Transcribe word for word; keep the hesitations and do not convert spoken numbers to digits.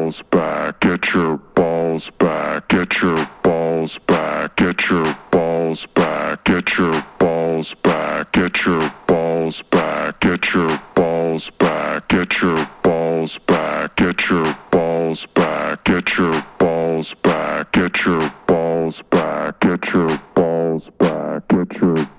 balls back, get your balls back, get your balls back, get your balls back, get your balls back, get your balls back, get your balls back, get your balls back, get your balls back, get your balls back, get your balls back, get your balls back, get your